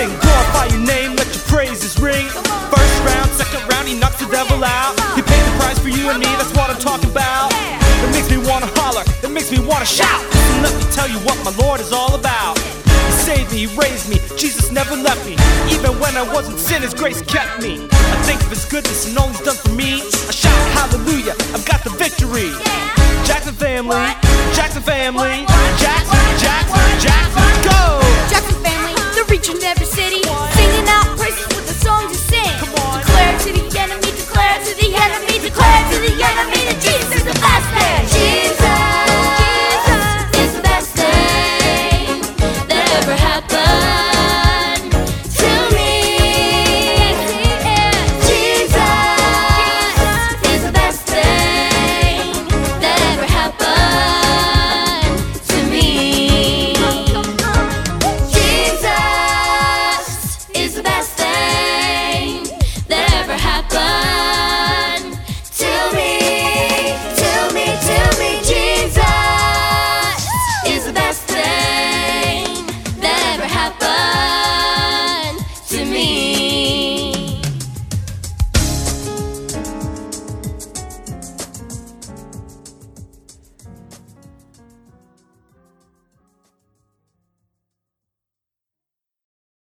sing, glorify your name, let your praises ring. First round, second round, he knocks the devil out. He paid the price for you and me, that's what I'm talking about. That makes me wanna holler, that makes me wanna shout. And let me tell you what my Lord is all about. He saved me, he raised me, Jesus never left me. Even when I wasn't sin, his grace kept me. I think of his goodness and all he's done for me. I shout hallelujah, I've got the victory. Jackson family, Jackson family, Jackson, Jackson, Jackson, go! Jackson family, they're reaching every city, singing out praises with the songs you sing. Declare to the enemy, declare to the enemy, declare to the enemy that Jesus